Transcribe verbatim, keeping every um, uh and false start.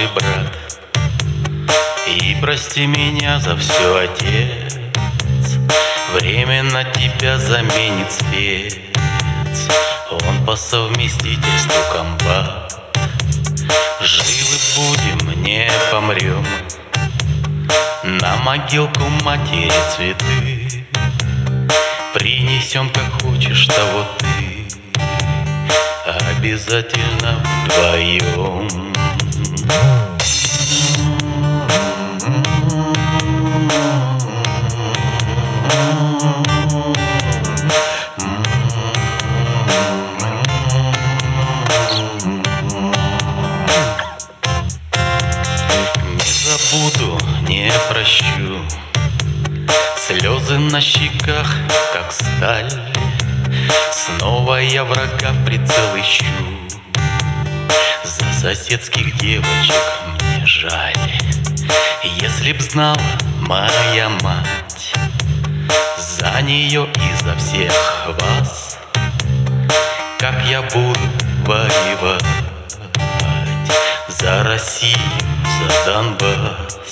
мой брат, и прости меня за все, отец. Временно тебя заменит спец, он по совместительству комбат. Живы будем, не помрем, на могилку матери цветы принесем, как хочешь того ты, обязательно вдвоем. Забуду, не прощу, слезы на щеках, как сталь. Снова я врага в прицел ищу, за соседских девочек мне жаль. Если б знала моя мать за нее и за всех вас, как я буду воевать за Россию, за Донбасс.